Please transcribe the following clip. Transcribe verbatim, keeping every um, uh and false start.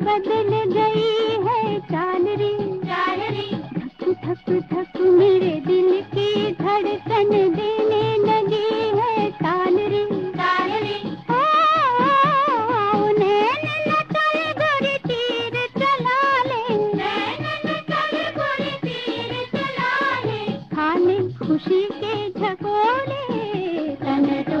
बदल गई है चाल रे चाल रे। धक धक धक मेरे दिल की धड़कन देने लगी है ताल रे ताल रे। ओ नैन न चल गोरी तीर चला ले, नैन न चल गोरी तीर चला ले। खाने खुशी के झकोले तन